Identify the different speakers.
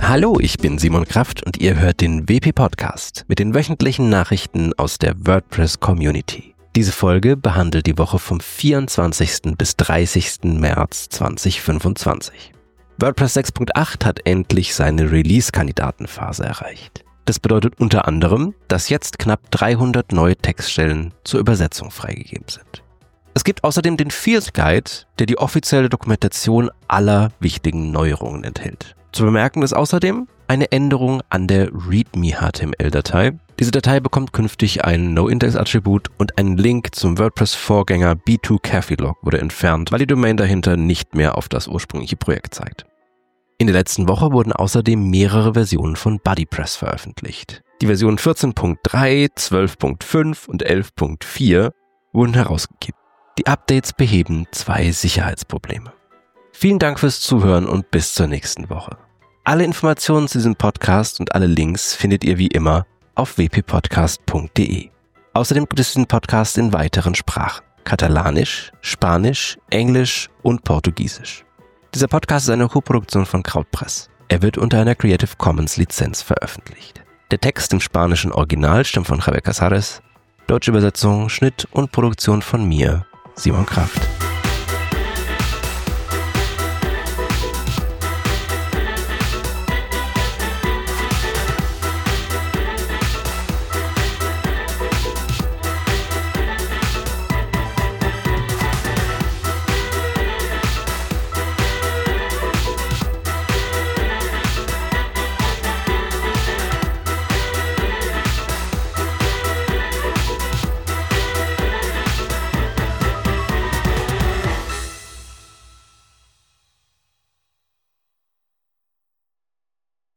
Speaker 1: Hallo, ich bin Simon Kraft und ihr hört den WP-Podcast mit den wöchentlichen Nachrichten aus der WordPress-Community. Diese Folge behandelt die Woche vom 24. bis 30. März 2025. WordPress 6.8 hat endlich seine Release-Kandidatenphase erreicht. Das bedeutet unter anderem, dass jetzt knapp 300 neue Textstellen zur Übersetzung freigegeben sind. Es gibt außerdem den Field Guide, der die offizielle Dokumentation aller wichtigen Neuerungen enthält. Zu bemerken ist außerdem eine Änderung an der README-HTML-Datei. Diese Datei bekommt künftig ein No-Index-Attribut und ein Link zum WordPress-Vorgänger B2Cafilog wurde entfernt, weil die Domain dahinter nicht mehr auf das ursprüngliche Projekt zeigt. In der letzten Woche wurden außerdem mehrere Versionen von BuddyPress veröffentlicht. Die Versionen 14.3, 12.5 und 11.4 wurden herausgegeben. Die Updates beheben 2 Sicherheitsprobleme. Vielen Dank fürs Zuhören und bis zur nächsten Woche. Alle Informationen zu diesem Podcast und alle Links findet ihr wie immer auf wppodcast.de. Außerdem gibt es diesen Podcast in weiteren Sprachen: Katalanisch, Spanisch, Englisch und Portugiesisch. Dieser Podcast ist eine Koproduktion von Krautpress. Er wird unter einer Creative Commons Lizenz veröffentlicht. Der Text im spanischen Original stammt von Javier Casares, deutsche Übersetzung, Schnitt und Produktion von mir, Simon Kraft.